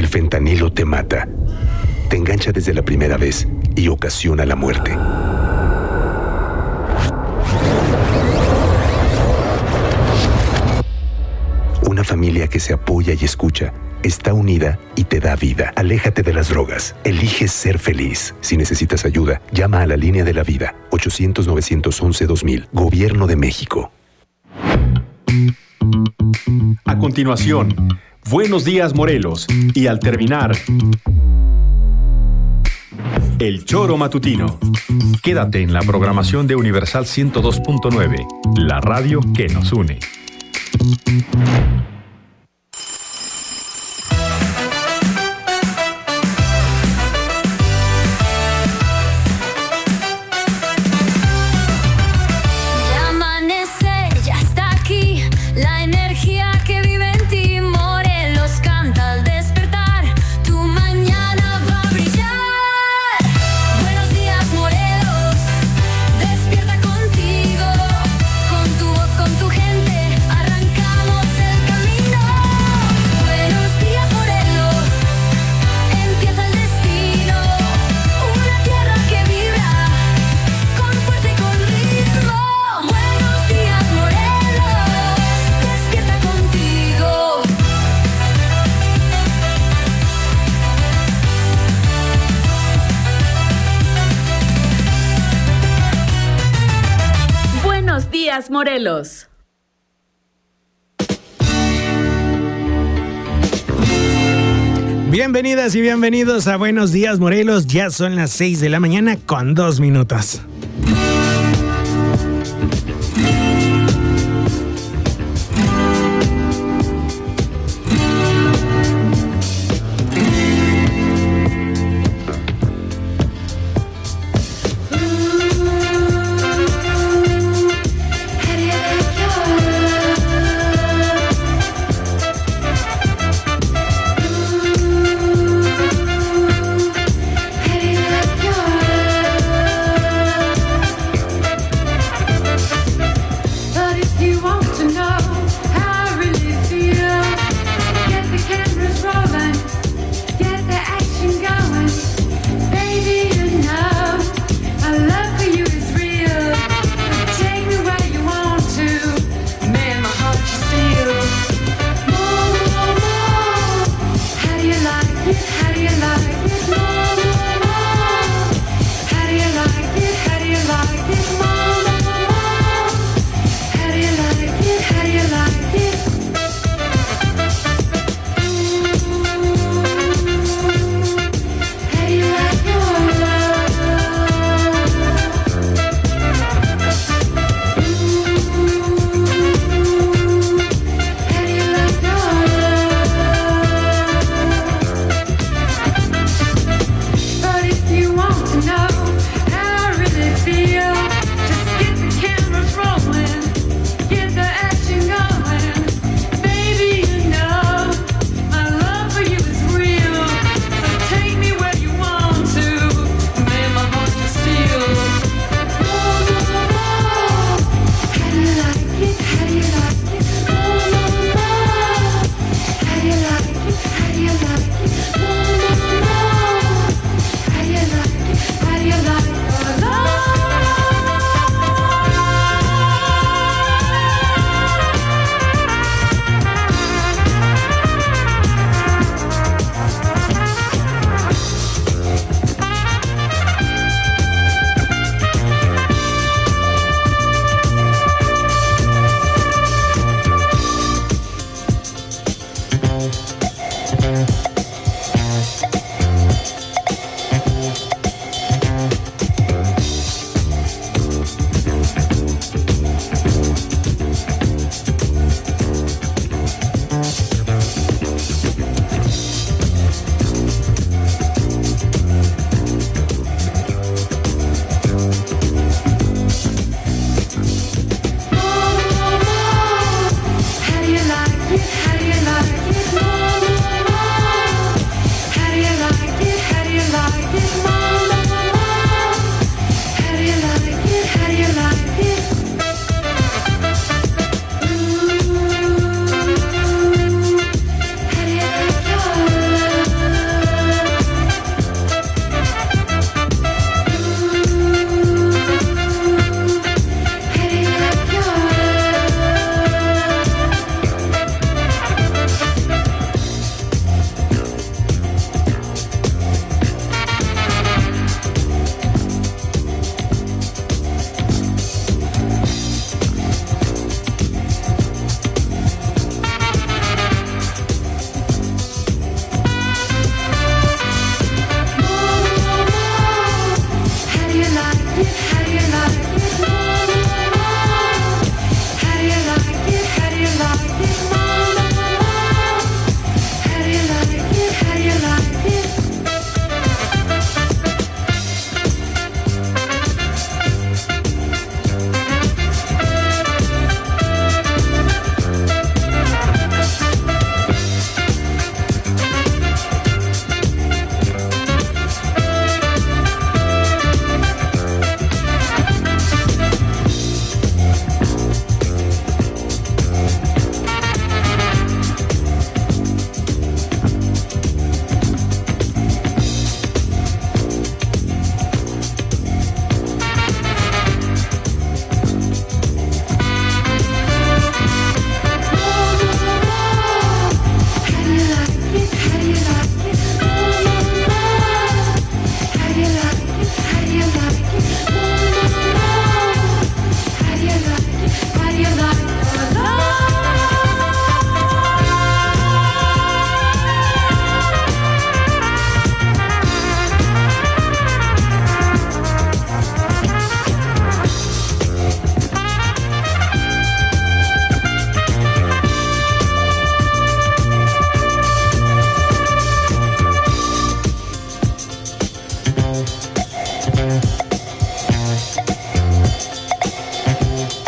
El fentanilo te mata, te engancha desde la primera vez y ocasiona la muerte. Una familia que se apoya y escucha está unida y te da vida. Aléjate de las drogas. Elige ser feliz. Si necesitas ayuda, llama a la línea de la vida. 800-911-2000. Gobierno de México. A continuación, Buenos Días, Morelos. Y al terminar, El Choro Matutino. Quédate en la programación de Universal 102.9, la radio que nos une. Morelos. Bienvenidas y bienvenidos a Buenos Días, Morelos. Ya son las 6 de la mañana con 2 minutos.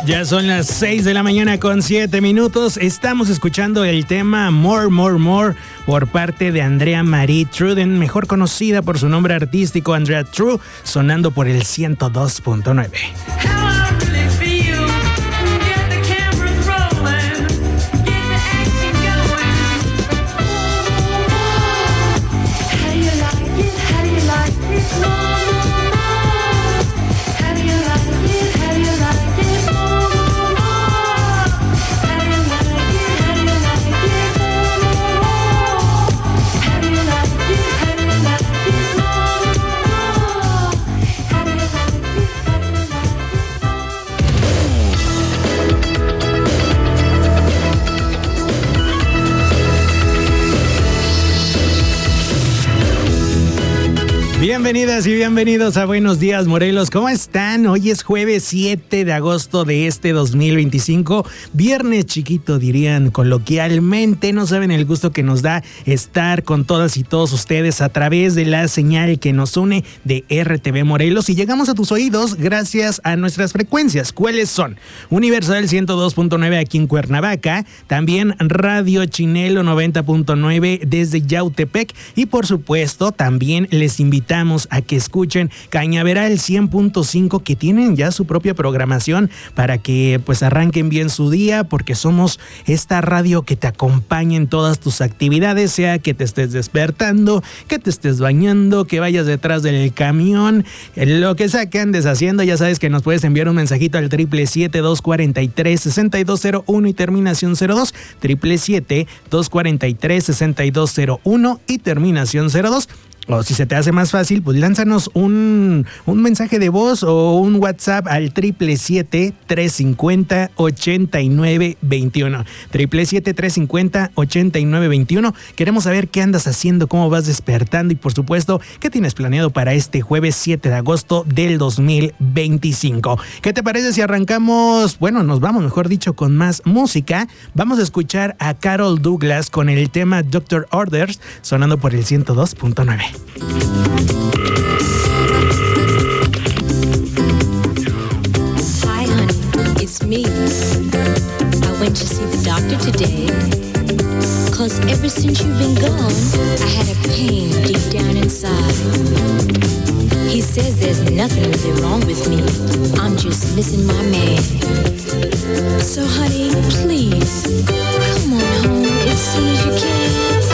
Ya son las 6 de la mañana con 7 minutos. Estamos escuchando el tema More, More, More por parte de Andrea Marie Truden, mejor conocida por su nombre artístico Andrea True, sonando por el 102.9. Bienvenidas y bienvenidos a Buenos Días, Morelos. ¿Cómo están? Hoy es jueves 7 de agosto de este 2025. Viernes chiquito, dirían coloquialmente. No saben el gusto que nos da estar con todas y todos ustedes a través de la señal que nos une de RTV Morelos. Y llegamos a tus oídos gracias a nuestras frecuencias. ¿Cuáles son? Universal 102.9 aquí en Cuernavaca. También Radio Chinelo 90.9 desde Yautepec. Y por supuesto, también les invitamos a que escuchen Cañaveral 100.5, que tienen ya su propia programación para que pues arranquen bien su día, porque somos esta radio que te acompaña en todas tus actividades, sea que te estés despertando, que te estés bañando, que vayas detrás del camión, lo que sea que andes haciendo. Ya sabes que nos puedes enviar un mensajito al 777-243-6201 y terminación 02, 777-243-6201 y terminación 02. O si se te hace más fácil, pues lánzanos un mensaje de voz o un WhatsApp al 777-350-8921. 777-350-8921. Queremos saber qué andas haciendo, cómo vas despertando y por supuesto, qué tienes planeado para este jueves 7 de agosto del 2025. ¿Qué te parece si arrancamos? Bueno, nos vamos, mejor dicho, con más música. Vamos a escuchar a Carol Douglas con el tema Doctor Orders, sonando por el 102.9. Hi, honey, it's me. I went to see the doctor today. 'Cause ever since you've been gone, I had a pain deep down inside. He says there's nothing really wrong with me. I'm just missing my man. So, honey, please, come on home as soon as you can.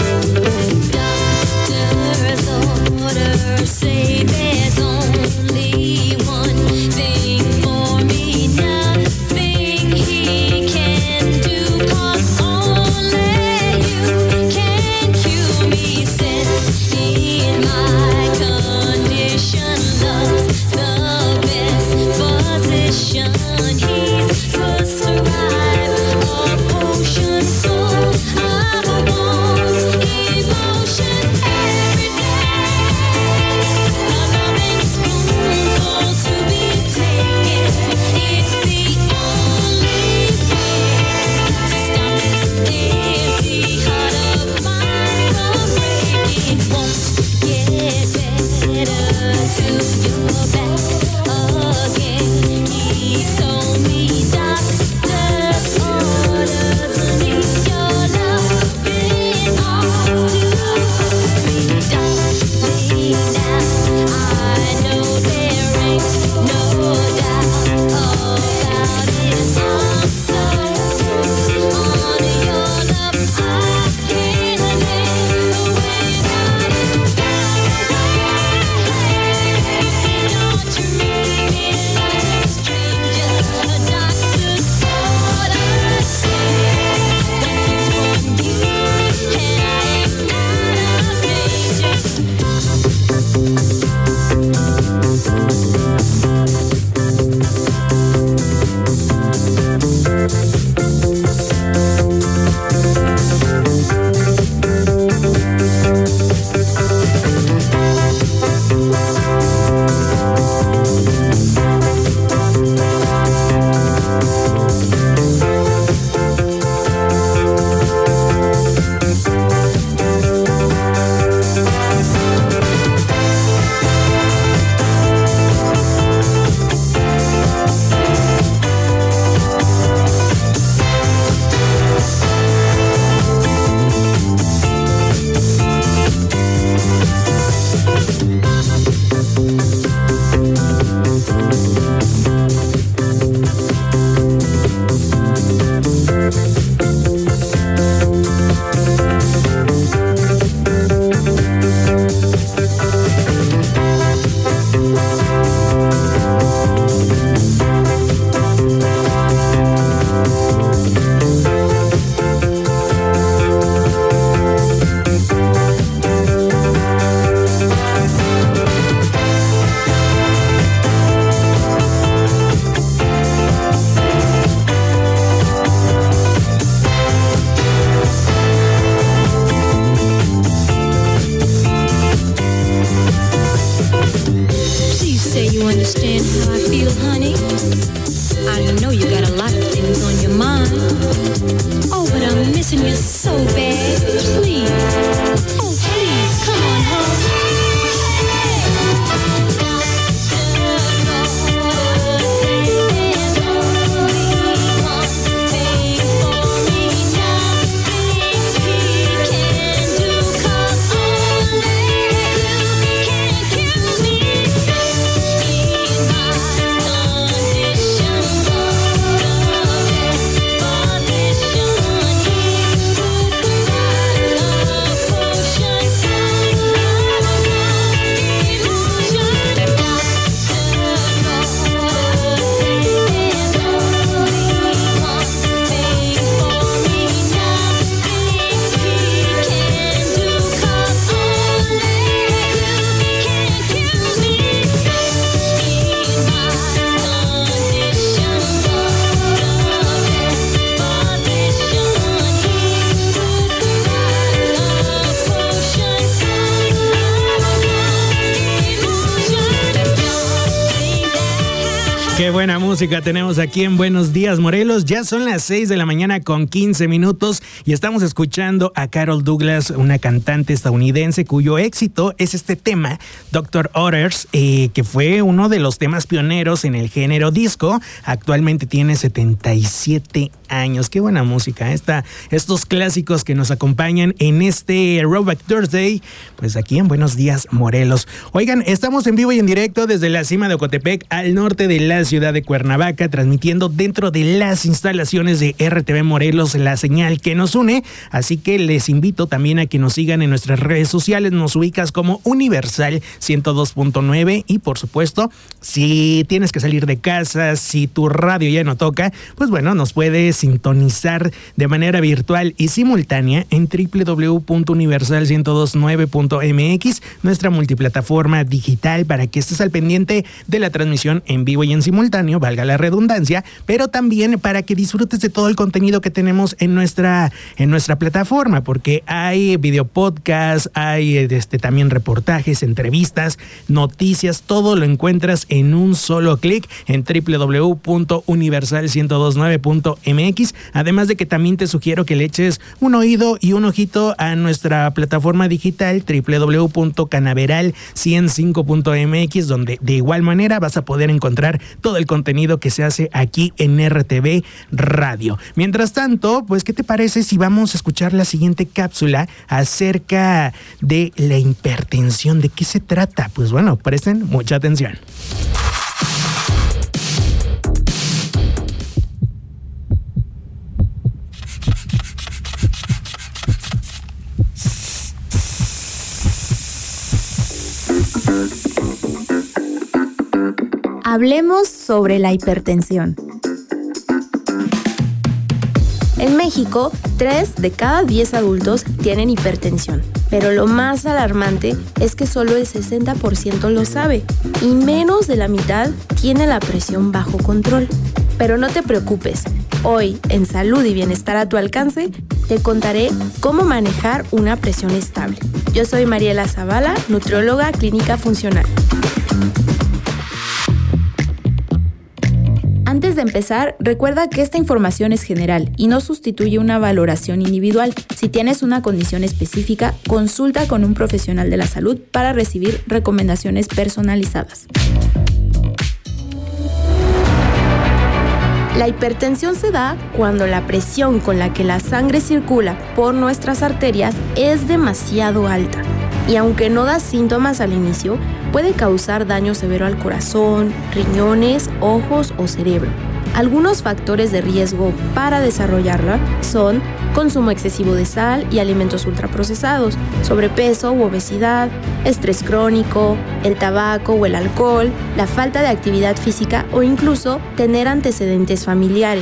Orders say there's only one thing for me, nothing he can do, 'cause only you can cure me, since in my condition love's the best physician. He's prescribed a potion Qué buena música tenemos aquí en Buenos Días, Morelos. Ya son las 6 de la mañana con 15 minutos y estamos escuchando a Carol Douglas, una cantante estadounidense cuyo éxito es este tema, Dr. Otters, que fue uno de los temas pioneros en el género disco. Actualmente tiene 77 años. Qué buena música. Estos clásicos que nos acompañan en este Throwback Thursday, pues aquí en Buenos Días, Morelos. Oigan, estamos en vivo y en directo desde la cima de Ocotepec, al norte de la ciudad de Cuernavaca, transmitiendo dentro de las instalaciones de RTV Morelos la señal que nos une, así que les invito también a que nos sigan en nuestras redes sociales. Nos ubicas como Universal 102.9 y por supuesto, si tienes que salir de casa, si tu radio ya no toca, pues bueno, nos puedes sintonizar de manera virtual y simultánea en www.universal1029.mx, nuestra multiplataforma digital, para que estés al pendiente de la transmisión en vivo y en simultáneo, valga la redundancia, pero también para que disfrutes de todo el contenido que tenemos en nuestra plataforma, porque hay video podcast, hay también reportajes, entrevistas, noticias, todo lo encuentras en un solo clic en www.universal1029.mx, además de que también te sugiero que le eches un oído y un ojito a nuestra plataforma digital www.canaveral105.mx, donde de igual manera vas a poder encontrar todo el contenido que se hace aquí en RTV Radio. Mientras tanto, pues, ¿qué te parece si vamos a escuchar la siguiente cápsula acerca de la hipertensión? ¿De qué se trata? Pues bueno, presten mucha atención. Hablemos sobre la hipertensión. En México, 3 de cada 10 adultos tienen hipertensión, pero lo más alarmante es que solo el 60% lo sabe y menos de la mitad tiene la presión bajo control. Pero no te preocupes, hoy en Salud y Bienestar a tu alcance te contaré cómo manejar una presión estable. Yo soy Mariela Zavala, nutrióloga clínica funcional. Antes de empezar, recuerda que esta información es general y no sustituye una valoración individual. Si tienes una condición específica, consulta con un profesional de la salud para recibir recomendaciones personalizadas. La hipertensión se da cuando la presión con la que la sangre circula por nuestras arterias es demasiado alta. Y aunque no da síntomas al inicio, puede causar daño severo al corazón, riñones, ojos o cerebro. Algunos factores de riesgo para desarrollarla son consumo excesivo de sal y alimentos ultraprocesados, sobrepeso u obesidad, estrés crónico, el tabaco o el alcohol, la falta de actividad física o incluso tener antecedentes familiares.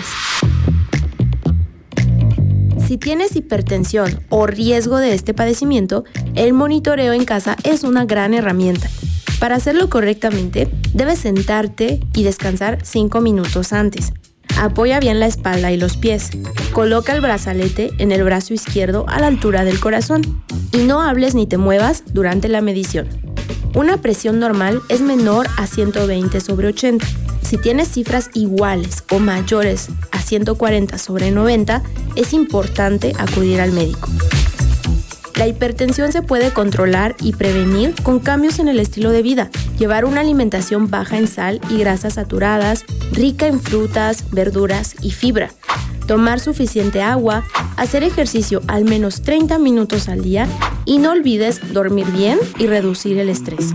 Si tienes hipertensión o riesgo de este padecimiento, el monitoreo en casa es una gran herramienta. Para hacerlo correctamente, debes sentarte y descansar 5 minutos antes. Apoya bien la espalda y los pies. Coloca el brazalete en el brazo izquierdo a la altura del corazón. Y no hables ni te muevas durante la medición. Una presión normal es menor a 120/80. Si tienes cifras iguales o mayores a 140/90, es importante acudir al médico. La hipertensión se puede controlar y prevenir con cambios en el estilo de vida. Llevar una alimentación baja en sal y grasas saturadas, rica en frutas, verduras y fibra. Tomar suficiente agua, hacer ejercicio al menos 30 minutos al día y no olvides dormir bien y reducir el estrés.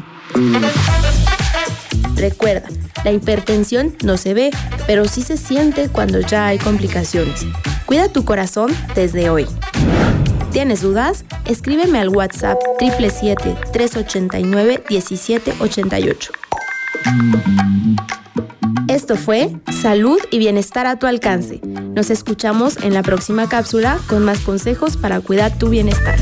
Recuerda, la hipertensión no se ve, pero sí se siente cuando ya hay complicaciones. Cuida tu corazón desde hoy. ¿Tienes dudas? Escríbeme al WhatsApp 777-389-1788. Esto fue Salud y Bienestar a tu alcance. Nos escuchamos en la próxima cápsula con más consejos para cuidar tu bienestar.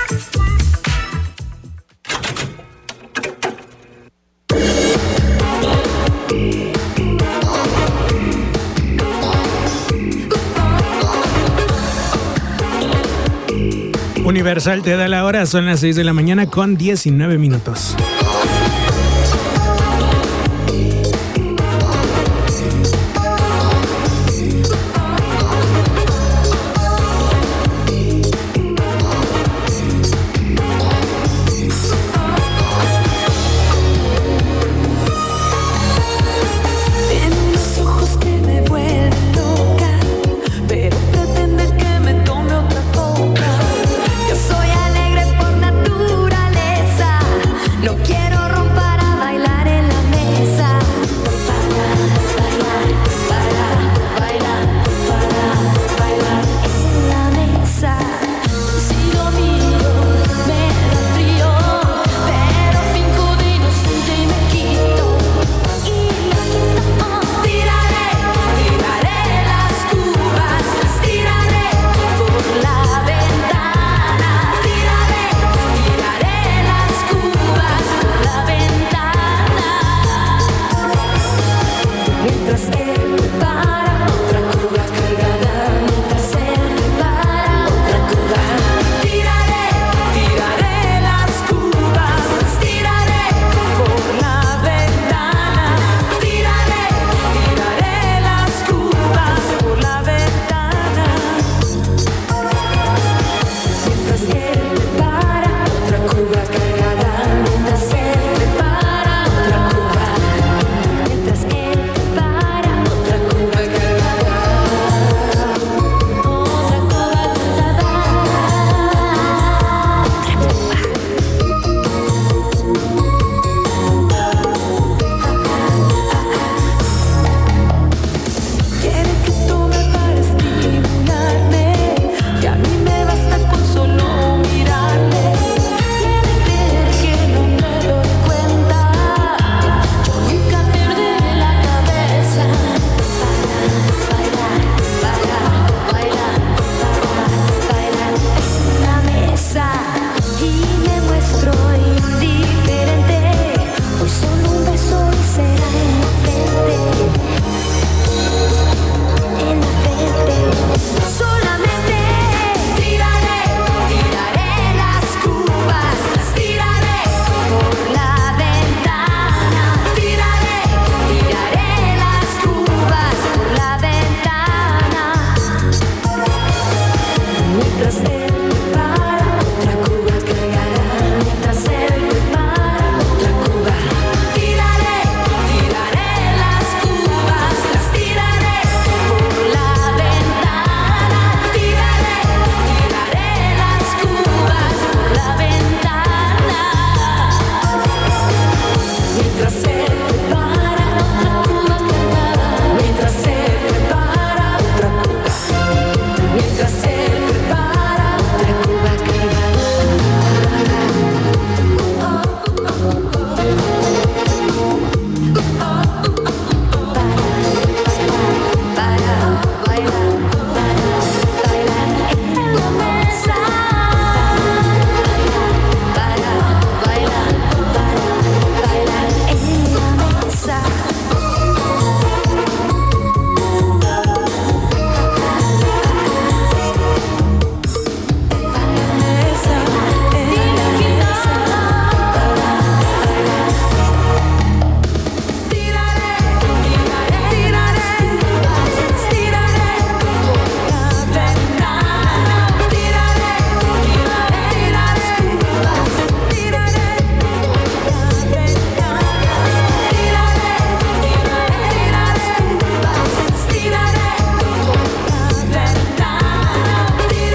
Universal te da la hora, son las 6 de la mañana con 19 minutos.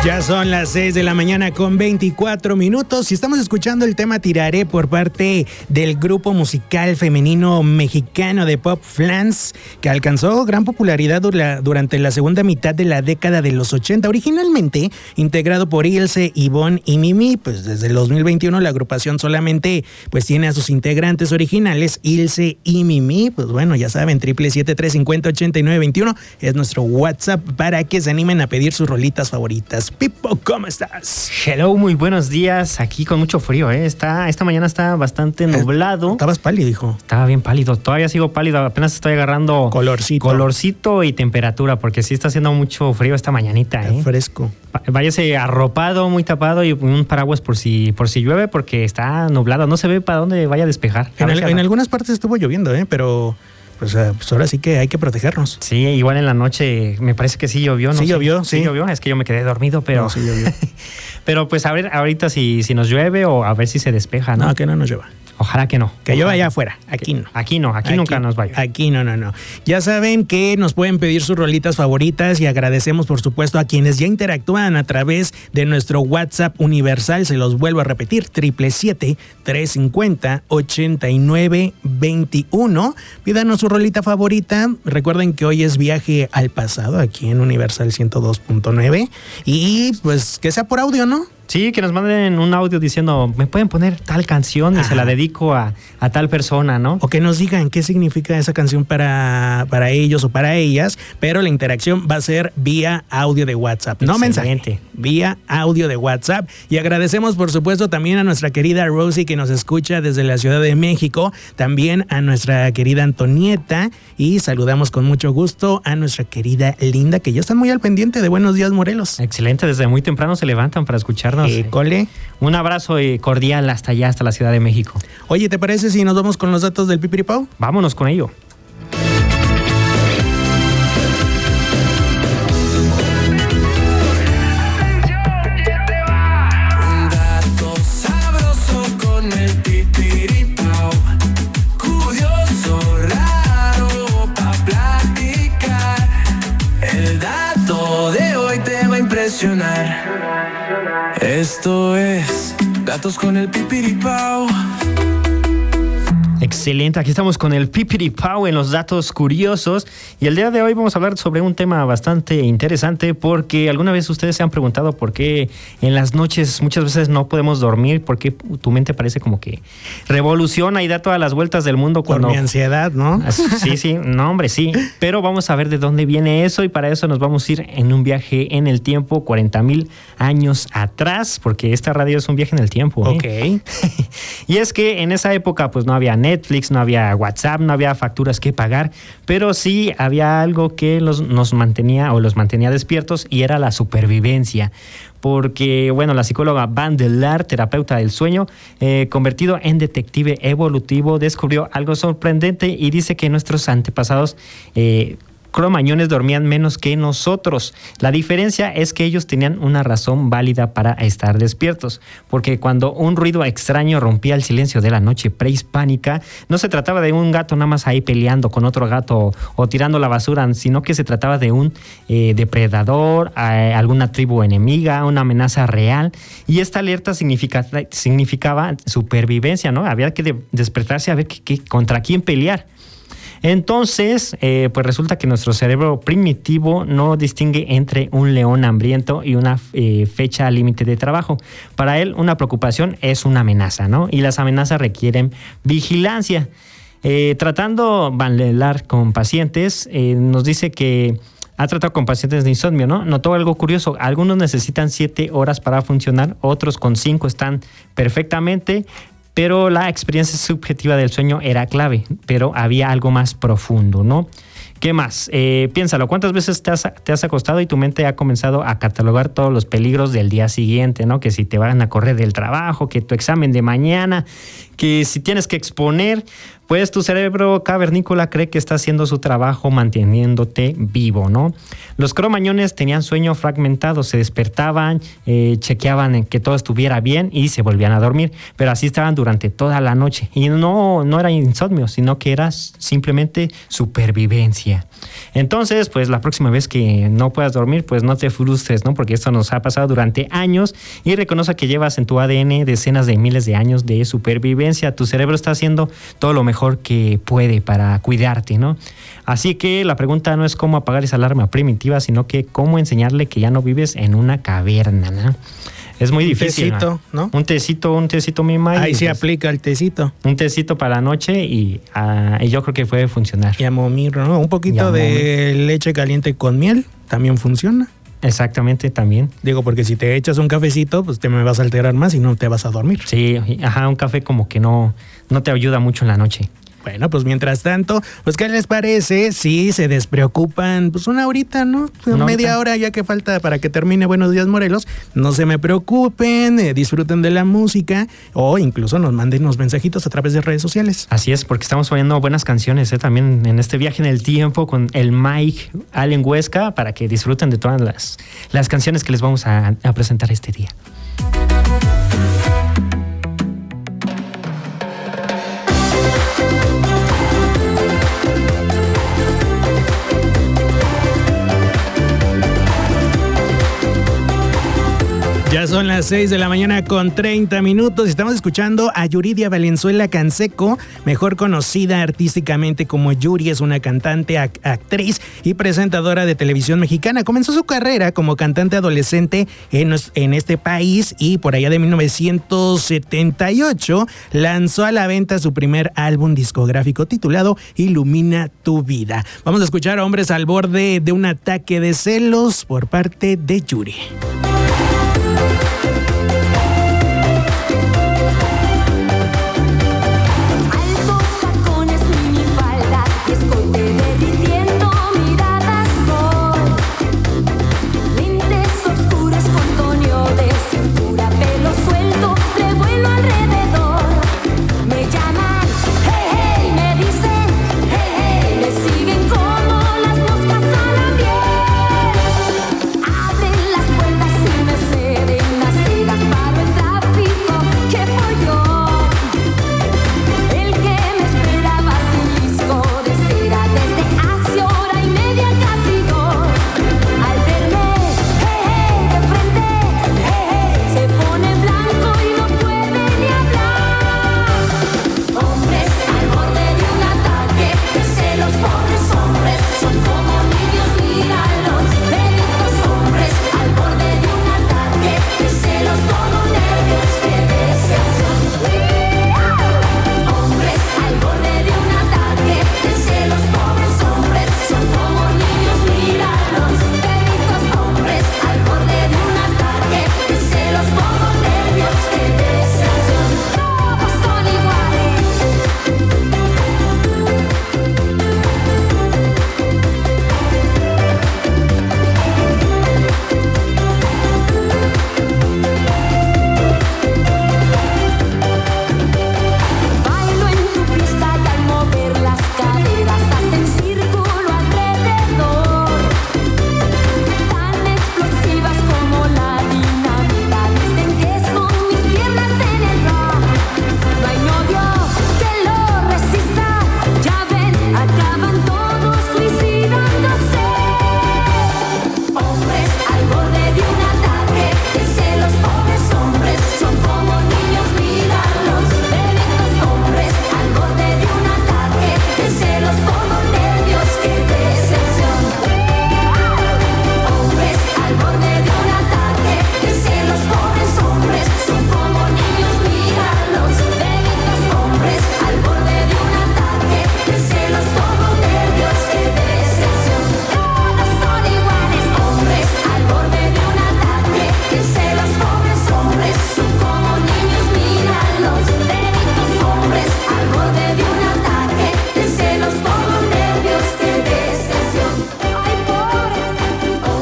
Ya son las 6 de la mañana con 24 minutos y estamos escuchando el tema Tiraré por parte del grupo musical femenino mexicano de pop Flans, que alcanzó gran popularidad durante la segunda mitad de la década de los 80. Originalmente integrado por Ilse, Ivonne y Mimi, pues desde el 2021 la agrupación solamente pues tiene a sus integrantes originales, Ilse y Mimi. Pues bueno, ya saben, 777-350-8921 es nuestro WhatsApp para que se animen a pedir sus rolitas favoritas. Pipo, ¿cómo estás? Hello, muy buenos días. Aquí con mucho frío, ¿eh? Esta mañana está bastante nublado. Estabas pálido, hijo. Estaba bien pálido. Todavía sigo pálido. Apenas estoy agarrando colorcito y temperatura, porque sí está haciendo mucho frío esta mañanita, ¿eh? Fresco. Váyase arropado, muy tapado y un paraguas por si llueve, porque está nublado. No se ve para dónde vaya a despejar. En algunas partes estuvo lloviendo, pero... Pues ahora sí que hay que protegernos. Sí, igual en la noche me parece que sí llovió, ¿no? Sí llovió. Es que yo me quedé dormido, pero... No, sí llovió. Pero pues a ver ahorita si nos llueve o a ver si se despeja, ¿no? No, que no nos llueva. Ojalá que no. Que llueva allá afuera. Aquí no. Aquí nunca nos vaya. Aquí no. Ya saben que nos pueden pedir sus rolitas favoritas y agradecemos, por supuesto, a quienes ya interactúan a través de nuestro WhatsApp universal. Se los vuelvo a repetir, 777-350-8921. Pídanos su rolita favorita. Recuerden que hoy es Viaje al Pasado aquí en Universal 102.9 y pues que sea por audio, ¿no? Sí, que nos manden un audio diciendo, me pueden poner tal canción y se la dedico a tal persona, ¿no? O que nos digan qué significa esa canción para ellos o para ellas, pero la interacción va a ser vía audio de WhatsApp, no mensaje, vía audio de WhatsApp. Y agradecemos, por supuesto, también a nuestra querida Rosie, que nos escucha desde la Ciudad de México, también a nuestra querida Antonieta, y saludamos con mucho gusto a nuestra querida Linda, que ya están muy al pendiente de Buenos Días, Morelos. Excelente, desde muy temprano se levantan para escuchar. Cole. Un abrazo cordial hasta allá, hasta la Ciudad de México. Oye, ¿te parece si nos vamos con los datos del Pipiripao? Vámonos con ello. Un dato sabroso con el Pipiripao. Curioso, raro, pa' platicar. El dato de hoy te va a impresionar. Esto es Datos con el Pipiripao. Excelente, aquí estamos con el Pipiripao en los datos curiosos y el día de hoy vamos a hablar sobre un tema bastante interesante porque alguna vez ustedes se han preguntado por qué en las noches muchas veces no podemos dormir, por qué tu mente parece como que revoluciona y da todas las vueltas del mundo cuando... Por mi ansiedad, ¿no? Sí, no hombre, sí, pero vamos a ver de dónde viene eso y para eso nos vamos a ir en un viaje en el tiempo 40,000 años atrás, porque esta radio es un viaje en el tiempo, ¿eh? Ok. Y es que en esa época pues no había Netflix, no había WhatsApp, no había facturas que pagar, pero sí había algo que los mantenía despiertos y era la supervivencia. Porque, bueno, la psicóloga Van der Laar, terapeuta del sueño, convertido en detective evolutivo, descubrió algo sorprendente y dice que nuestros antepasados cromañones dormían menos que nosotros. La diferencia es que ellos tenían una razón válida para estar despiertos, porque cuando un ruido extraño rompía el silencio de la noche prehispánica, no se trataba de un gato nada más ahí peleando con otro gato o tirando la basura, sino que se trataba de un depredador, alguna tribu enemiga, una amenaza real, y esta alerta significaba supervivencia, ¿no? Había que despertarse a ver contra quién pelear. Entonces, pues resulta que nuestro cerebro primitivo no distingue entre un león hambriento y una fecha límite de trabajo. Para él, una preocupación es una amenaza, ¿no? Y las amenazas requieren vigilancia. Tratando Van der Laar con pacientes, nos dice que ha tratado con pacientes de insomnio, ¿no? Notó algo curioso. Algunos necesitan 7 horas para funcionar, otros con 5 están perfectamente, pero la experiencia subjetiva del sueño era clave, pero había algo más profundo, ¿no? ¿Qué más? Piénsalo, ¿cuántas veces te has acostado y tu mente ha comenzado a catalogar todos los peligros del día siguiente, ¿no? Que si te van a correr del trabajo, que tu examen de mañana, que si tienes que exponer, pues tu cerebro cavernícola cree que está haciendo su trabajo manteniéndote vivo, ¿no? Los cromañones tenían sueño fragmentado, se despertaban, chequeaban en que todo estuviera bien y se volvían a dormir, pero así estaban durante toda la noche. Y no era insomnio, sino que era simplemente supervivencia. Entonces, pues la próxima vez que no puedas dormir, pues no te frustres, ¿no? Porque esto nos ha pasado durante años y reconoce que llevas en tu ADN decenas de miles de años de supervivencia. Tu cerebro está haciendo todo lo mejor que puede para cuidarte, ¿no? Así que la pregunta no es cómo apagar esa alarma primitiva, sino que cómo enseñarle que ya no vives en una caverna, ¿no? Es muy difícil. Un tecito, ¿no? Un tecito, mi May. Ahí sí aplica el tecito. Un tecito para la noche y yo creo que puede funcionar. Y a momir, ¿no? Un poquito de leche caliente con miel también funciona. Exactamente, también. Digo, porque si te echas un cafecito, pues te me vas a alterar más y no te vas a dormir. Sí, un café como que no te ayuda mucho en la noche. Bueno, pues mientras tanto, pues ¿qué les parece si se despreocupan? Pues una horita, ¿no? Media hora ya que falta para que termine Buenos Días Morelos. No se me preocupen, disfruten de la música o incluso nos manden unos mensajitos a través de redes sociales. Así es, porque estamos poniendo buenas canciones también en este viaje en el tiempo con el Mike Allen Huesca para que disfruten de todas las canciones que les vamos a presentar este día. Ya son las 6 de la mañana con 30 minutos. Estamos escuchando a Yuridia Valenzuela Canseco, mejor conocida artísticamente como Yuri. Es una cantante, actriz y presentadora de televisión mexicana. Comenzó su carrera como cantante adolescente en este país y por allá de 1978 lanzó a la venta su primer álbum discográfico titulado Ilumina tu vida. Vamos a escuchar a Hombres al borde de un ataque de celos por parte de Yuri.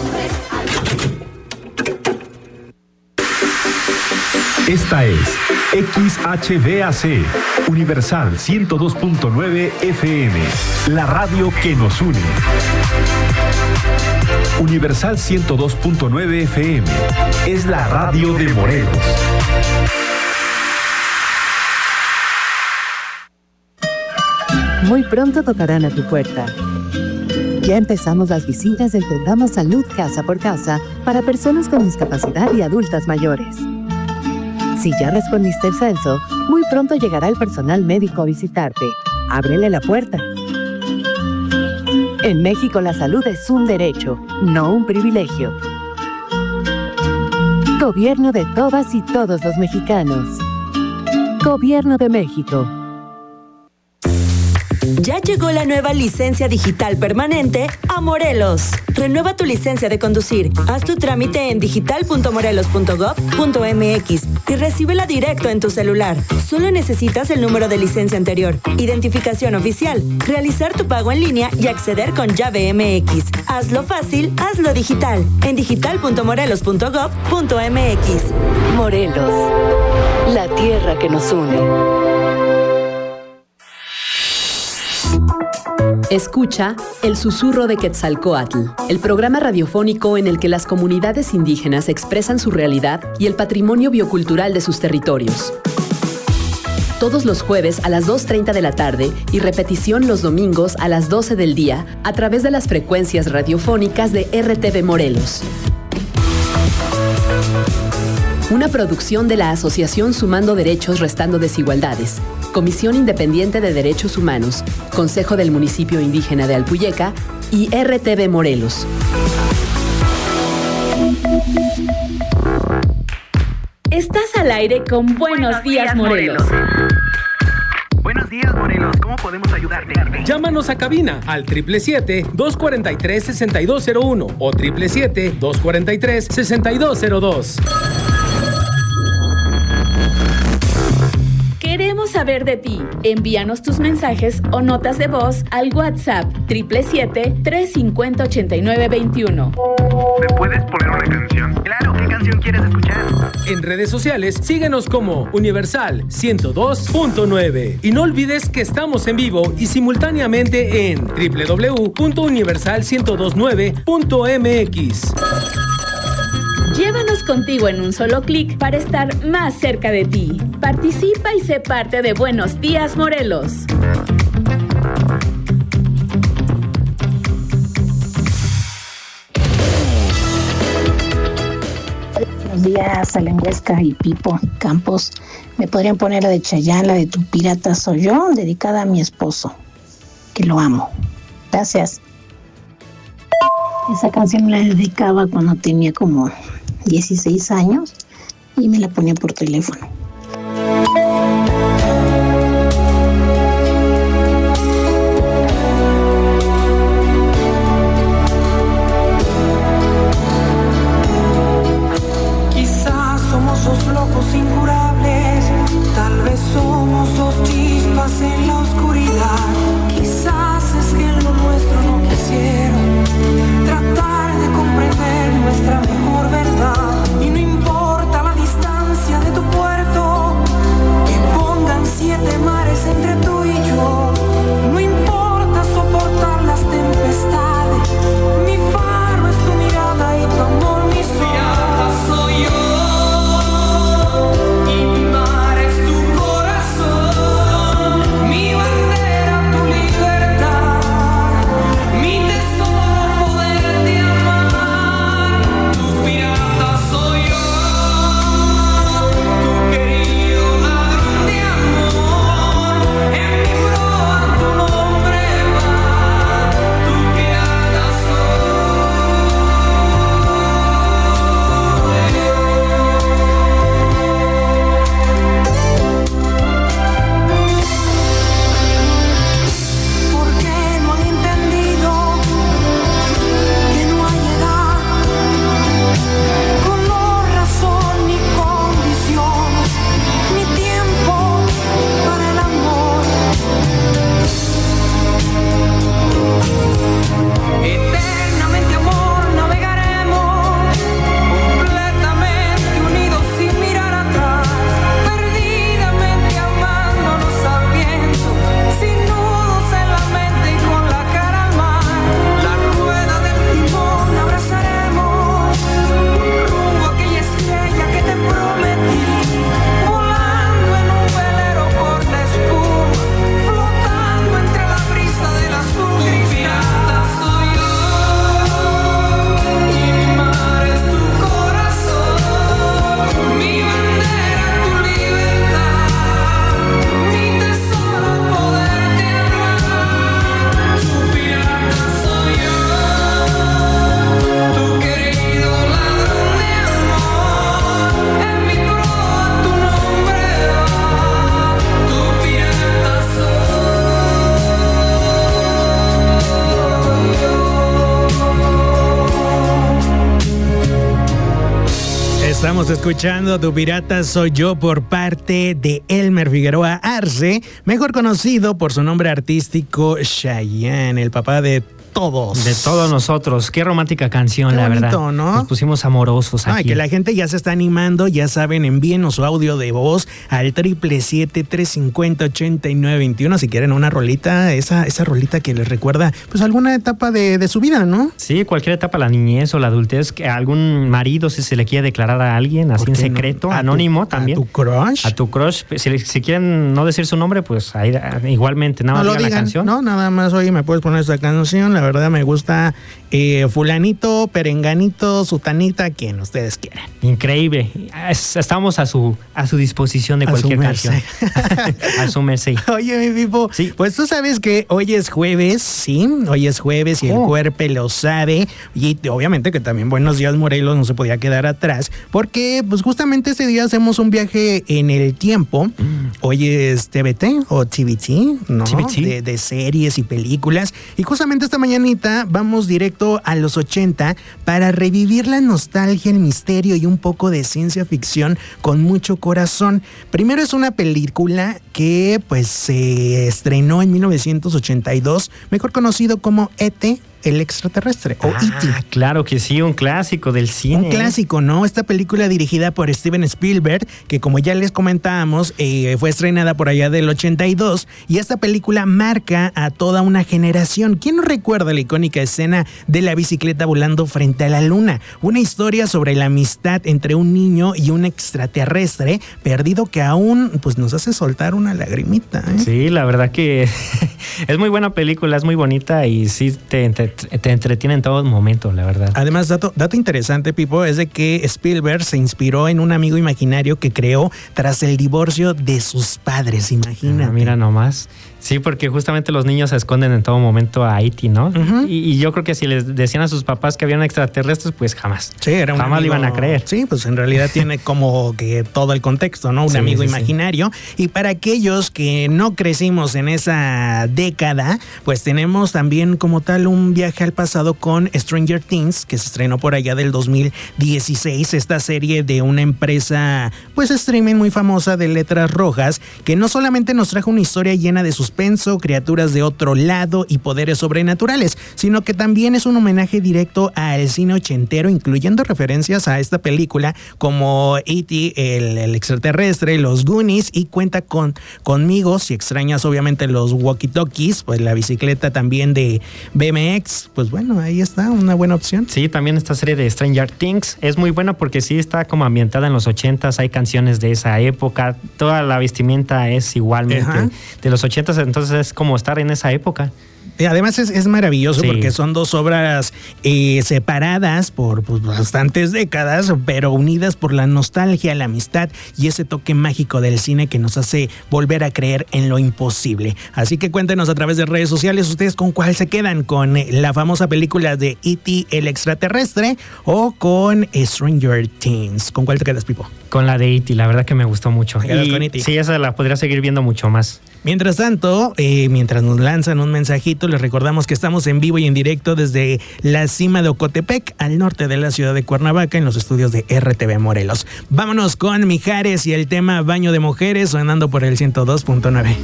Esta es XHVAC, Universal 102.9 FM, la radio que nos une. Universal 102.9 FM, es la radio de Morelos. Muy pronto tocarán a tu puerta. Ya empezamos las visitas del programa Salud Casa por Casa para personas con discapacidad y adultas mayores. Si ya respondiste el censo, muy pronto llegará el personal médico a visitarte. Ábrele la puerta. En México la salud es un derecho, no un privilegio. Gobierno de todas y todos los mexicanos. Gobierno de México. Ya llegó la nueva licencia digital permanente a Morelos. Renueva tu licencia de conducir. Haz tu trámite en digital.morelos.gov.mx y recíbela directo en tu celular. Solo necesitas el número de licencia anterior, identificación oficial, realizar tu pago en línea y acceder con llave MX. Hazlo fácil, hazlo digital. En digital.morelos.gov.mx. Morelos, la tierra que nos une. Escucha El Susurro de Quetzalcóatl, el programa radiofónico en el que las comunidades indígenas expresan su realidad y el patrimonio biocultural de sus territorios. Todos los jueves a las 2:30 de la tarde y repetición los domingos a las 12 del día a través de las frecuencias radiofónicas de RTV Morelos. Una producción de la Asociación Sumando Derechos Restando Desigualdades, Comisión Independiente de Derechos Humanos, Consejo del Municipio Indígena de Alpuyeca y RTV Morelos. Estás al aire con Buenos Días, Morelos. Buenos días, Morelos. ¿Cómo podemos ayudarte? Llámanos a cabina al 777-243-6201 o 777-243-6202. Queremos saber de ti. Envíanos tus mensajes o notas de voz al WhatsApp 777-350-8921. ¿Me puedes poner una canción? Claro, ¿qué canción quieres escuchar? En redes sociales, síguenos como Universal 102.9. Y no olvides que estamos en vivo y simultáneamente en www.universal1029.mx. Llévanos contigo en un solo clic para estar más cerca de ti. Participa y sé parte de Buenos Días, Morelos. Buenos días, Alenguesca y Pipo Campos. ¿Me podrían poner la de Chayanne, la de Tu Pirata Soy Yo, dedicada a mi esposo, que lo amo? Gracias. Esa canción me la dedicaba cuando tenía como 16 años y me la ponía por teléfono. Quizás somos dos locos incurables, tal vez somos dos chispas en la oscuridad. Quizás es que en lo nuestro no quisieron tratar de comprender nuestra mejor verdad. Y no importa la distancia de tu puerta Estamos escuchando Tu Pirata Soy Yo por parte de Elmer Figueroa Arce, mejor conocido por su nombre artístico Chayanne, el papá de todos. De todos nosotros. Qué romántica canción, qué la bonito, verdad. ¿no? Nos pusimos amorosos aquí. Ay, que la gente ya se está animando, ya saben, envíenos su audio de voz al 777-350-8921 si quieren una rolita, esa rolita que les recuerda pues alguna etapa de su vida, ¿no? Sí, cualquier etapa, la niñez o la adultez, que algún marido si se le quiere declarar a alguien así en secreto, no? Anónimo también. ¿A tu crush? A tu crush. Si quieren no decir su nombre, pues ahí igualmente, nada más no digan la canción. No, nada más, oye, me puedes poner esta canción, la verdad me gusta fulanito, perenganito, sutanita, quien ustedes quieran. Increíble. Estamos a su disposición de cualquier canción. A su merced. Oye, mi Pipo, sí. Pues tú sabes que hoy es jueves, ¿sí? Hoy es jueves y el cuerpo lo sabe. Y obviamente que también Buenos Días Morelos no se podía quedar atrás, porque pues justamente ese día hacemos un viaje en el tiempo. Hoy es TVT o TVT, ¿no? TVT. De series y películas. Y justamente esta mañanita vamos directo a los 80 para revivir la nostalgia, el misterio y un poco de ciencia ficción con mucho corazón. Primero es una película que pues se estrenó en 1982, mejor conocido como E.T., el extraterrestre, o E.T. Claro que sí, un clásico del cine. Un clásico, ¿no? Esta película dirigida por Steven Spielberg, que como ya les comentábamos, fue estrenada por allá del 82, y esta película marca a toda una generación. ¿Quién no recuerda la icónica escena de la bicicleta volando frente a la luna? Una historia sobre la amistad entre un niño y un extraterrestre perdido que aún pues nos hace soltar una lagrimita, ¿eh? Sí, la verdad que es muy buena película, es muy bonita y sí te entretiene en todo momento, la verdad. Además, dato interesante, Pipo, es de que Spielberg se inspiró en un amigo imaginario que creó tras el divorcio de sus padres, imagínate. Mira nomás. Sí, porque justamente los niños se esconden en todo momento a E.T., ¿no? Uh-huh. Y yo creo que si les decían a sus papás que habían extraterrestres, pues jamás. Sí, era un jamás amigo, le iban a creer. Sí, pues en realidad tiene como que todo el contexto, ¿no? Un amigo imaginario. Sí. Y para aquellos que no crecimos en esa década, pues tenemos también como tal un viaje al pasado con Stranger Things, que se estrenó por allá del 2016. Esta serie de una empresa, pues streaming muy famosa de letras rojas, que no solamente nos trajo una historia llena de suspenso, criaturas de otro lado y poderes sobrenaturales, sino que también es un homenaje directo al cine ochentero, incluyendo referencias a esta película como E.T., el extraterrestre, los Goonies, y cuenta conmigo, si extrañas obviamente los walkie-talkies, pues la bicicleta también de BMX, pues bueno, ahí está, una buena opción. Sí, también esta serie de Stranger Things es muy buena porque sí está como ambientada en los 80s, hay canciones de esa época, toda la vestimenta es igualmente de los 80s, entonces es como estar en esa época. Además es maravilloso porque son dos obras separadas por pues, bastantes décadas, pero unidas por la nostalgia, la amistad y ese toque mágico del cine que nos hace volver a creer en lo imposible. Así que cuéntenos a través de redes sociales ustedes con cuál se quedan, con la famosa película de E.T. el extraterrestre o con Stranger Things. ¿Con cuál te quedas, Pipo? Con la de E.T., la verdad que me gustó mucho. ¿Te quedas con E.T.? Sí, esa la podría seguir viendo mucho más. Mientras tanto, mientras nos lanzan un mensajito, les recordamos que estamos en vivo y en directo desde la cima de Ocotepec, al norte de la ciudad de Cuernavaca, en los estudios de RTV Morelos. Vámonos con Mijares y el tema Baño de Mujeres, sonando por el 102.9.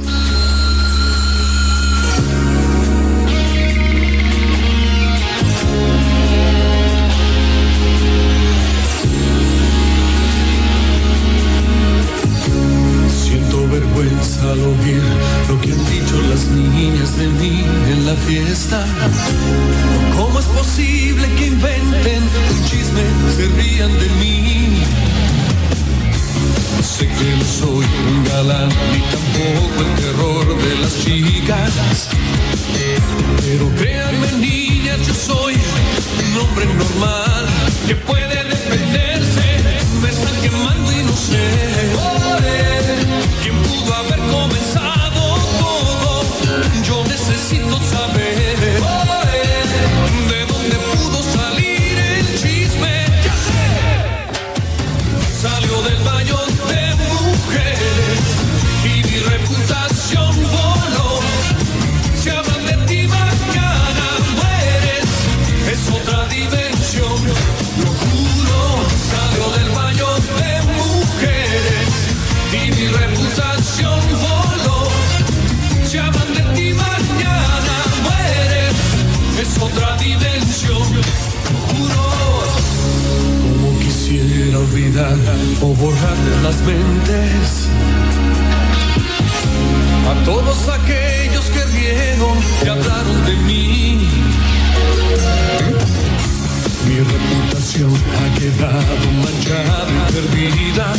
Al oír lo que han dicho las niñas de mí en la fiesta, ¿cómo es posible que inventen un chisme, se rían de mí? Sé que no soy un galán ni tampoco el terror de las chicas, pero créanme niñas, yo soy un hombre normal que puede defenderse. Me están quemando y no sé quién pudo haber comenzado todo. Yo necesito saber de dónde pudo salir el chisme. ¡Ya sé! Salió del baño de mujeres y mi reputación voló. Si hablan de ti mañana mueres, es otra dimensión. Lo juro. vida o borrarles las mentes. A todos aquellos que rieron y hablaron de mí. Mi reputación ha quedado manchada y perdida.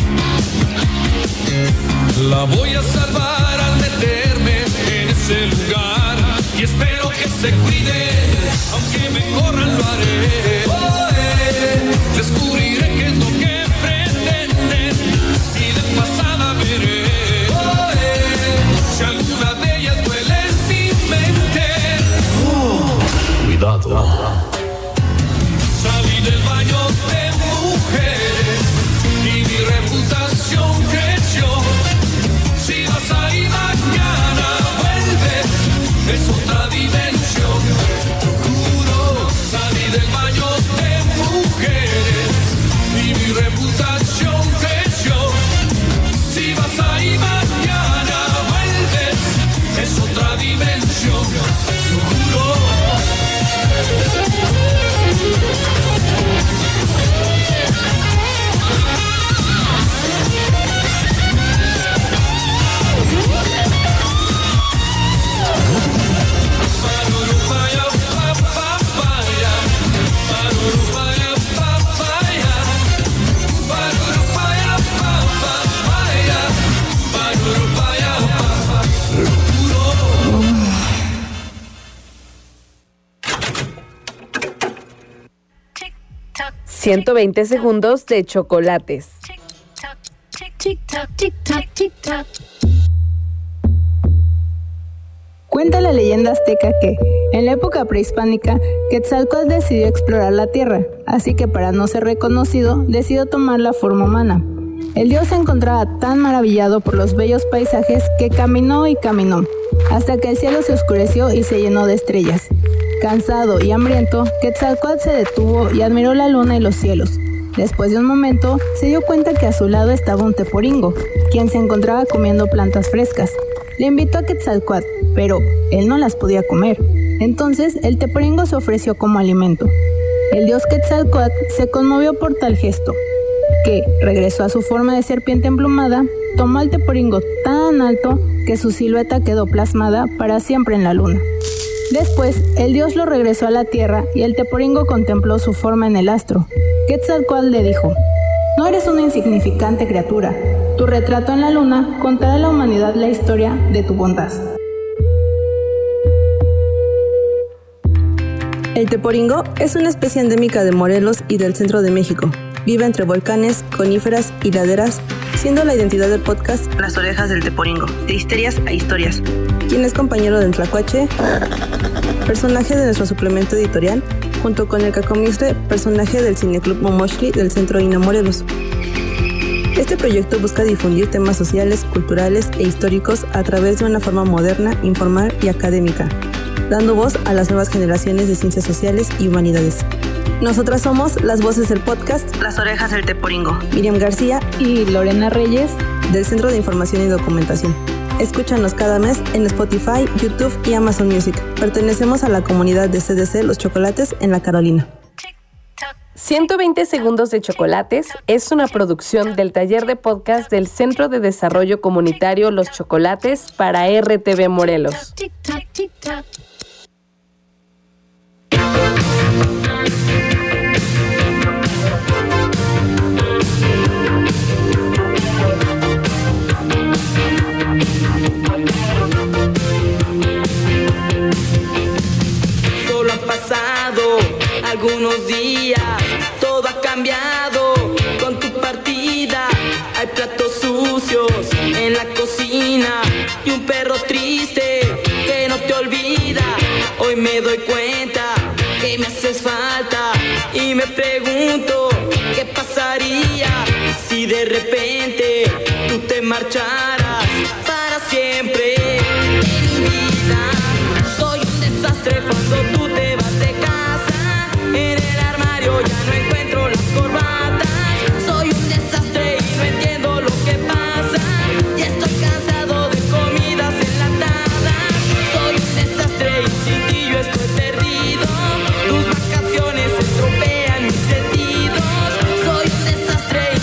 La voy a salvar al meterme en ese lugar. Y espero que se cuide, aunque me corran lo haré. Descubriré qué es lo que pretenden y de pasada veré. Si alguna de ellas duele en mi mente. Cuidado. Salí del baño de mujeres y mi reputación creció. Si vas ahí mañana vuelves, es otra dimensión. Te juro, salí del baño de mujeres y mi reputación creció. Si vas ahí mañana vuelves, es otra dimensión. Te juro. ...120 segundos de chocolates. Cuenta la leyenda azteca que, en la época prehispánica, Quetzalcóatl decidió explorar la tierra, así que para no ser reconocido, decidió tomar la forma humana. El dios se encontraba tan maravillado por los bellos paisajes que caminó y caminó, hasta que el cielo se oscureció y se llenó de estrellas. Cansado y hambriento, Quetzalcóatl se detuvo y admiró la luna y los cielos. Después de un momento, se dio cuenta que a su lado estaba un teporingo, quien se encontraba comiendo plantas frescas. Le invitó a Quetzalcóatl, pero él no las podía comer. Entonces, el teporingo se ofreció como alimento. El dios Quetzalcóatl se conmovió por tal gesto, que regresó a su forma de serpiente emplumada, tomó al teporingo tan alto que su silueta quedó plasmada para siempre en la luna. Después, el dios lo regresó a la tierra y el teporingo contempló su forma en el astro. Quetzalcóatl le dijo: «No eres una insignificante criatura. Tu retrato en la luna contará a la humanidad la historia de tu bondad». El teporingo es una especie endémica de Morelos y del centro de México. Vive entre volcanes, coníferas y laderas, siendo la identidad del podcast Las Orejas del Teporingo, de histerias a historias. Quien es compañero del Tlacuache, personaje de nuestro suplemento editorial, junto con el Cacomistre, personaje del Cineclub Momoshli del centro INA Morelos. Este proyecto busca difundir temas sociales, culturales e históricos a través de una forma moderna, informal y académica, dando voz a las nuevas generaciones de ciencias sociales y humanidades. Nosotras somos las voces del podcast Las Orejas del Teporingo, Miriam García y Lorena Reyes, del Centro de Información y Documentación. Escúchanos cada mes en Spotify, YouTube y Amazon Music. Pertenecemos a la comunidad de CDC Los Chocolates en La Carolina. 120 segundos de chocolates es una producción del taller de podcast del Centro de Desarrollo Comunitario Los Chocolates para RTV Morelos. Solo han pasado algunos días, todo ha cambiado con tu partida. Hay platos sucios en la cocina y un perro triste que no te olvida. Hoy me doy cuenta que me haces falta y me pregunto qué pasaría si de repente tú te marcharas para siempre de mi vida. Soy un desastre cuando tú te vas de casa. En el armario ya no encuentro las corbatas. Soy un desastre y no entiendo lo que pasa. Ya estoy cansado de comidas enlatadas. Soy un desastre y sin ti yo estoy perdido. Tus vacaciones estropean mis sentidos. Soy un desastre y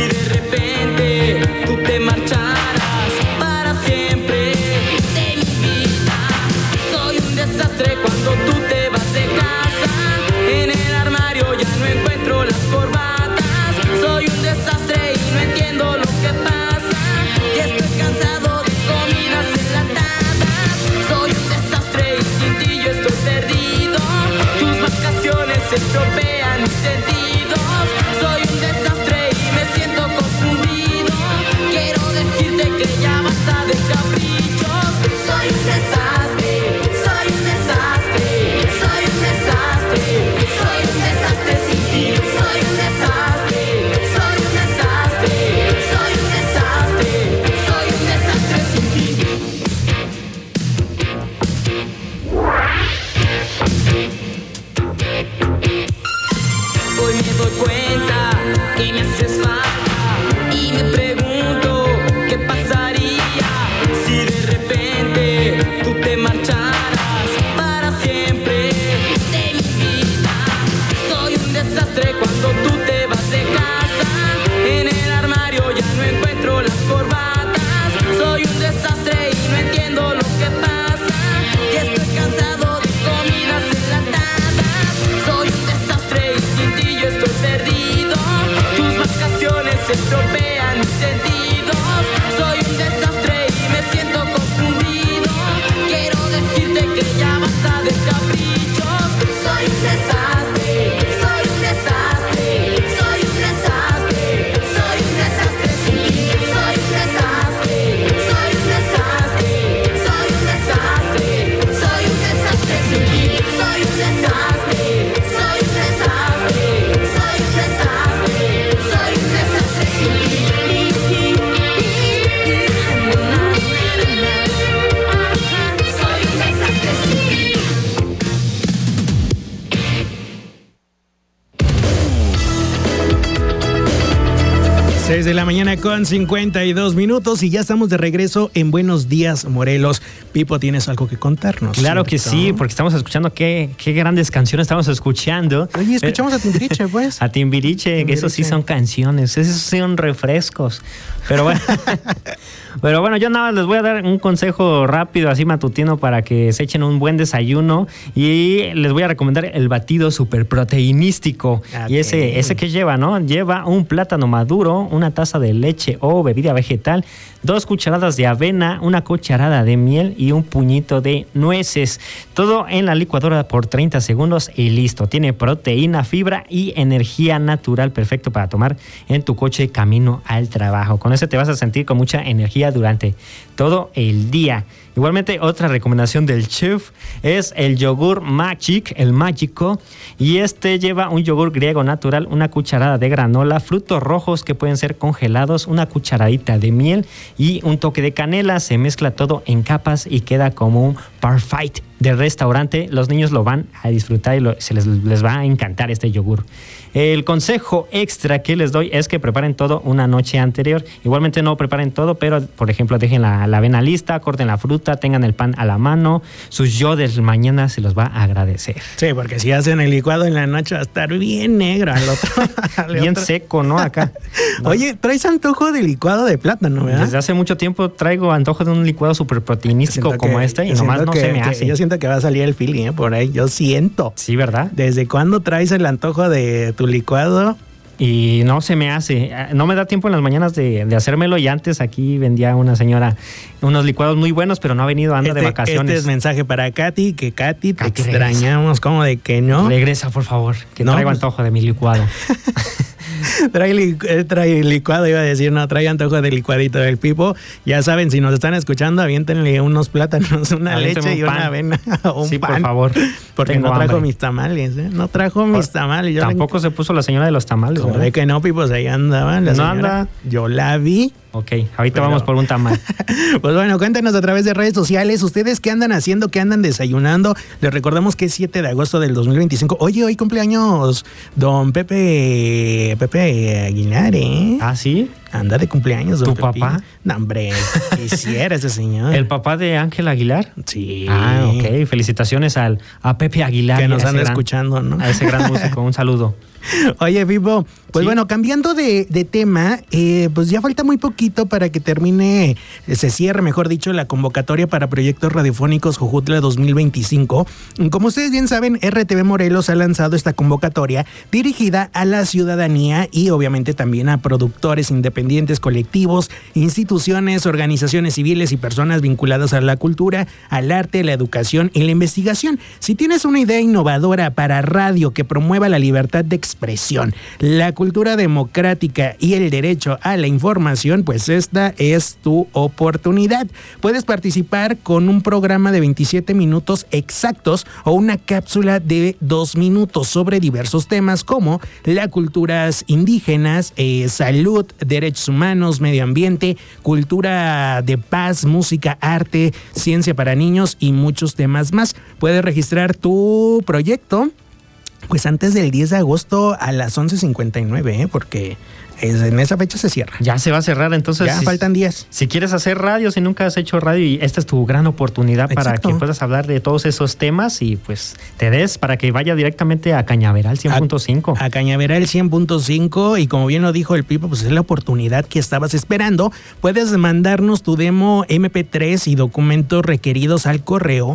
de repente tú te marcharas para siempre de mi vida. Soy un desastre cuando tú te vas de casa. En el armario ya no encuentro las corbatas. Soy un desastre y no entiendo lo que pasa. Y estoy cansado de comidas enlatadas. Soy un desastre y sin ti yo estoy perdido. Tus vacaciones se estropean mis sentidos. Soy un desastre y me siento confundido. Quiero decirte que ya basta de caprichos. Soy un desastre, soy un desastre, soy un desastre, soy un desastre sin ti. Soy un desastre, soy un desastre, soy un desastre, soy un desastre sin ti. Hoy me doy cuenta que me haces falta y me pregunto qué pasaría si de repente tú te marcharas para siempre de mi vida. Soy un desastre cuando tú te vas de casa. En el armario ya no encuentro las corbatas. Soy un desastre y no entiendo lo que pasa. Y estoy cansado de comidas enlatadas. Soy un desastre y sin ti yo estoy perdido. Tus vacaciones se estropean mis sentidos. Soy un desastre y me siento confundido. Quiero decirte que ya basta de caprichos. Soy un desastre, soy un desastre, soy un desastre, soy un desastre sin ti. Soy un desastre, soy un desastre, soy un desastre, soy un desastre sin ti. Soy un desastre, soy un desastre, soy un desastre, soy un desastre sin ti. Soy un desastre sin ti. 6 de la mañana con 52 minutos y ya estamos de regreso en Buenos Días, Morelos. Pipo, ¿tienes algo que contarnos? Claro que sí, porque estamos escuchando qué grandes canciones estamos escuchando. Oye, escuchamos a Timbiriche, pues. A Timbiriche, que esos sí son canciones, esos sí son refrescos. Pero bueno, pero bueno, yo nada más les voy a dar un consejo rápido, así matutino, para que se echen un buen desayuno. Y les voy a recomendar el batido superproteinístico. Okay. Y ese que lleva, ¿no? Lleva un plátano maduro, una taza de leche o bebida vegetal, 2 cucharadas de avena, 1 cucharada de miel y un puñito de nueces. Todo en la licuadora por 30 segundos y listo. Tiene proteína, fibra y energía natural, perfecto para tomar en tu coche camino al trabajo. Con ese te vas a sentir con mucha energía durante todo el día. Igualmente, otra recomendación del chef es el yogur Magic, el mágico, y este lleva un yogur griego natural, 1 cucharada de granola, frutos rojos que pueden ser congelados, 1 cucharadita de miel y un toque de canela. Se mezcla todo en capas y queda como un parfait de restaurante. Los niños lo van a disfrutar y se les va a encantar este yogur. El consejo extra que les doy es que preparen todo una noche anterior. Igualmente no preparen todo, pero por ejemplo dejen la avena lista, corten la fruta, tengan el pan a la mano. Sus yo del mañana se los va a agradecer. Sí, porque si hacen el licuado en la noche va a estar bien negro al otro. Bien seco, ¿no? Acá. Oye, traes antojo de licuado de plátano, ¿verdad? Desde hace mucho tiempo traigo antojo de un licuado súper proteinístico como este y nomás no se me hace. Yo siento que va a salir el feeling, por ahí. Yo siento. Sí, ¿verdad? ¿Desde cuándo traes el antojo de tu licuado? Y no se me hace, no me da tiempo en las mañanas de hacérmelo. Y antes aquí vendía una señora unos licuados muy buenos, pero no ha venido, anda de vacaciones. Este es mensaje para Katy, que Katy, te extrañamos, ¿cómo de que no? Regresa, por favor, que no, traigo antojo de mi licuado. Trae licuado, iba a decir, no, trae antojo de licuadito del Pipo. Ya saben, si nos están escuchando, aviéntenle unos plátanos, una leche y una avena o un sí, pan. Por favor. Porque no trajo mis tamales, ¿eh? No trajo mis tamales. Tampoco se puso la señora de los tamales. Como de que no, Pipo, ahí andaban. La señora, anda. Yo la vi. Ok, ahorita vamos por un tamal. Pues bueno, cuéntenos a través de redes sociales, ustedes qué andan haciendo, qué andan desayunando. Les recordamos que es 7 de agosto del 2025. Oye, hoy cumpleaños don Pepe Aguilar, ¿eh? ¿Ah, sí? Anda de cumpleaños, don ¿Tu Pepillo. papá? No, hombre, quisiera ese señor. ¿El papá de Ángel Aguilar? Sí. Ah, ok. Felicitaciones a Pepe Aguilar. Que nos a ese anda escuchando, ¿no? A ese gran músico. Un saludo. Oye, Pipo, pues ¿Sí? bueno, cambiando de tema, pues ya falta muy poquito para que termine, se cierre, mejor dicho, la convocatoria para proyectos radiofónicos Jojutla 2025. Como ustedes bien saben, RTV Morelos ha lanzado esta convocatoria dirigida a la ciudadanía y obviamente también a productores independientes, colectivos, instituciones, organizaciones civiles y personas vinculadas a la cultura, al arte, la educación y la investigación. Si tienes una idea innovadora para radio que promueva la libertad de expresión, la cultura democrática y el derecho a la información, pues esta es tu oportunidad. Puedes participar con un programa de 27 minutos exactos o una cápsula de 2 minutos sobre diversos temas como las culturas indígenas, salud, derechos humanos, medio ambiente, cultura de paz, música, arte, ciencia para niños y muchos temas más. Puedes registrar tu proyecto pues antes del 10 de agosto a las 11:59, porque en esa fecha se cierra. Ya se va a cerrar, entonces. Ya faltan días. Si quieres hacer radio, si nunca has hecho radio, y esta es tu gran oportunidad. Exacto. Para que puedas hablar de todos esos temas y pues te des para que vaya directamente a Cañaveral 100.5. A Cañaveral 100.5, y como bien lo dijo el Pipo, pues es la oportunidad que estabas esperando. Puedes mandarnos tu demo MP3 y documentos requeridos al correo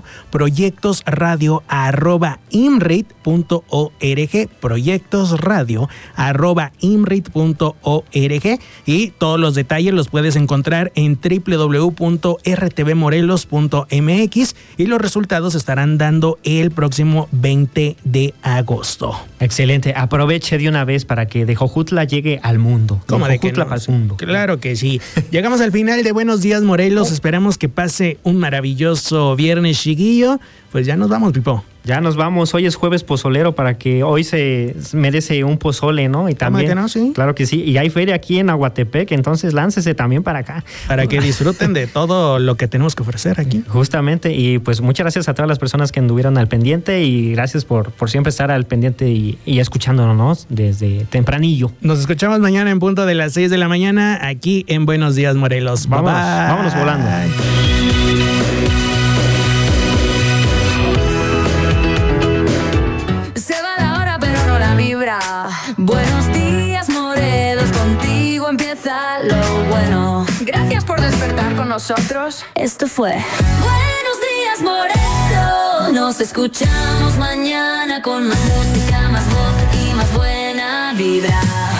proyectosradio@imrit.org, proyectosradio@imrit.org, y todos los detalles los puedes encontrar en www.rtvmorelos.mx, y los resultados se estarán dando el próximo 20 de agosto. Excelente, aproveche de una vez para que de Jojutla llegue al mundo. ¿Cómo de que no? Para el mundo. Claro que sí. Llegamos al final de Buenos Días, Morelos. Esperamos que pase un maravilloso viernes, chiquillo. Pues ya nos vamos, Pipo. Ya nos vamos. Hoy es jueves pozolero, para que hoy se merece un pozole, ¿no? Y también, ¿no? Sí. Claro que sí. Y hay feria aquí en Aguatepec, entonces láncese también para acá. Para que disfruten de todo lo que tenemos que ofrecer aquí. Justamente. Y pues muchas gracias a todas las personas que anduvieron al pendiente, y gracias por siempre estar al pendiente y escuchándonos desde tempranillo. Nos escuchamos mañana en punto de las 6 de la mañana aquí en Buenos Días, Morelos. Vámonos volando. Buenos días, Morelos, contigo empieza lo bueno. Gracias por despertar con nosotros. Esto fue Buenos días, Morelos. Nos escuchamos mañana con más música, más voz y más buena vibra.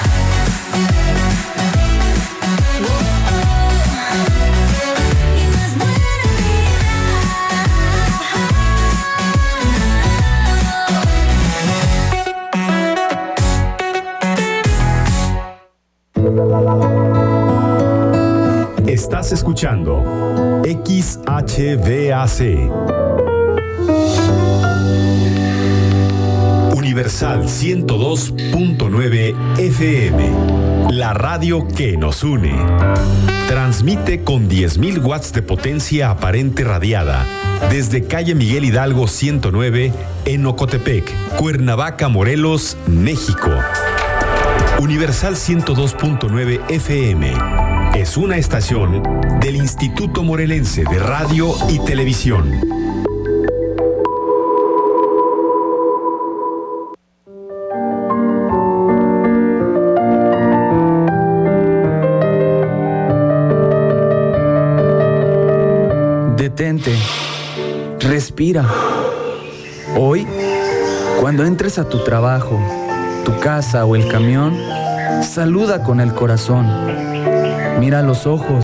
Estás escuchando XHVAC Universal 102.9 FM, la radio que nos une. Transmite con 10.000 watts de potencia aparente radiada desde calle Miguel Hidalgo 109 en Ocotepec, Cuernavaca, Morelos, México. Universal 102.9 FM es una estación del Instituto Morelense de Radio y Televisión. Detente, respira. Hoy, cuando entres a tu trabajo, tu casa o el camión, saluda con el corazón. Mira a los ojos